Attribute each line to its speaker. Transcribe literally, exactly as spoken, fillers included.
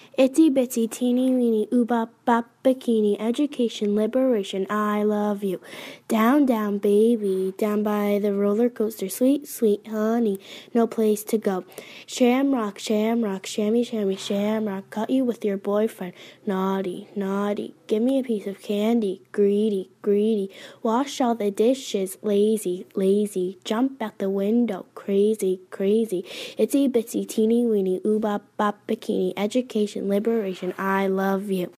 Speaker 1: Itsy bitsy teeny weeny ooh bop bop bikini, education, liberation, I love you. Down, down, baby, down by the roller coaster, sweet, sweet honey, no place to go. Shamrock, shamrock, shammy, shammy, shamrock, caught you with your boyfriend. Naughty, naughty, give me a piece of candy. Greedy, greedy, wash all the dishes. Lazy, lazy, jump out the window. Crazy, crazy, itsy bitsy teeny weeny ooh bop bop bikini, education, liberation, I love you.